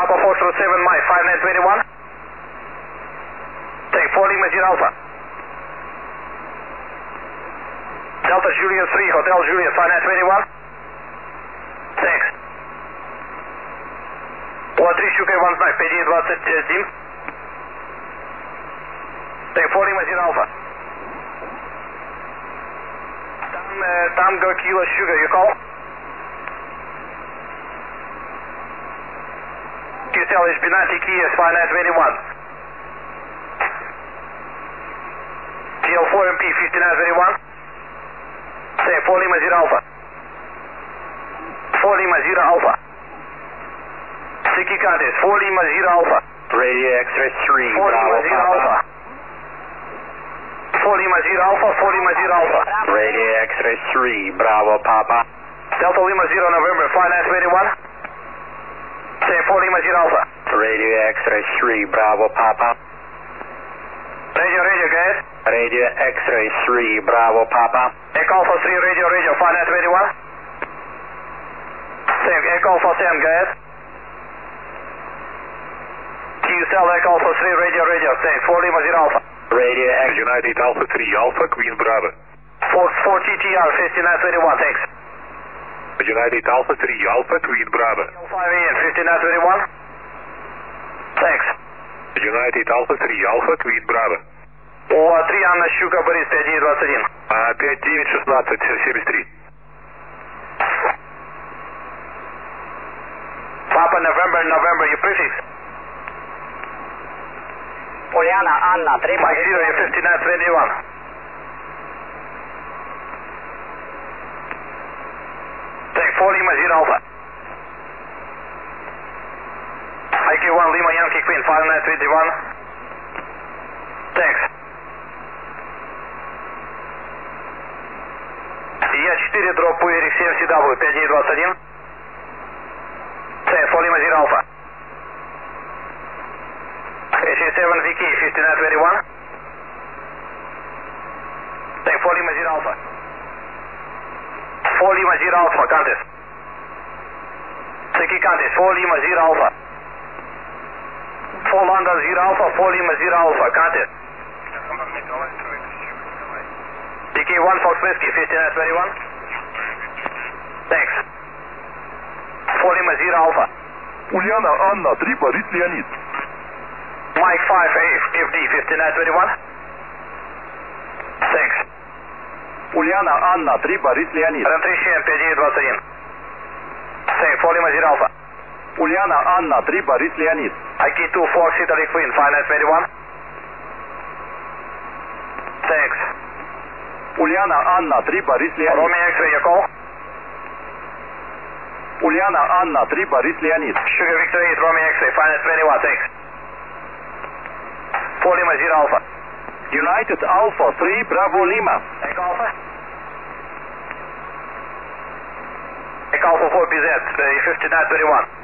Papa 427 Mike 5921. Take 4 Lima Zero Alpha. Delta Juliet 3 Hotel Juliet 5921. Thanks. 3 Sugar 1 знак 521. Take 4 Lima Zero Alpha. Tango Kilo Sugar, you call? QCell is Binati Kia 5921. TL4MP 5921. Say 4 Lima Zero Alpha. 4 Lima Zero Alpha. Sticky contest 4 Lima Zero Alpha. Radio X-ray 3, 4 Lima Bravo Zero Alpha. Papa. 4 Lima Zero Alpha, 4 Lima Zero Alpha. Radio X-ray 3, Bravo Papa. Delta Lima Zero November 5921. Say 4 Lima Zero Alpha. Radio X-ray 3, Bravo Papa. Radio, guys. Radio X-ray 3, Bravo Papa. Echo Alpha 3, radio, 5921. Say Echo Alpha 7, guys. QCell Echo Alpha 3, radio, say 4 Lima Zero Alpha. Radio X United Alpha 3 Alpha, Queen Bravo. 4 TTR 5921, thanks. United Alpha 3 Alpha, Queen Bravo. 5AN 5921. Thanks. United Alpha 3 Alpha, Queen Bravo. 3 Анна Щука, Борис 5921. 5916, 73. Papa November, you prefix. Poliana, Anna, 3 Mike 0, you 5921. Take 4 Lima Zero Alpha. IQ1 Lima Yankee Queen 5921. Thanks. Я4 дроп Пуэрик 7CW 5921. Say 4 Lima Zero Alpha. HA7 VK 5921. Take 4 Lima Zero Alpha. 4 Lima Zero Alpha, contest. Sticky contest, 4 Lima Zero Alpha. 4 London Zero Alpha, 4 Lima Zero Alpha, contest. DK1 Fox Whiskey 5921. Thanks. 4 Lima Zero Alpha. Ульяна, Анна, 3 Борис Леонид. Mike 5 FD 5921. Thanks. Ульяна, Анна, 3 Борис Леонид. Р3 5921. Thanks. 4 Lima Zero Alpha. Ульяна, Анна, 3 Борис Леонид. IK2 Fox Italy Queen 5921. Thanks. Ульяна, Анна, 3 Борис Леонид. Romeo X-ray, you call? Ульяна, Анна, 3 Борис Леонид. Sugar Victor 8 Romeo X-ray 5921. Thanks. 4 Lima Zero Alpha. United Alpha 3 Bravo Lima. Echo Alpha. Echo Alpha 4 PZ 5921.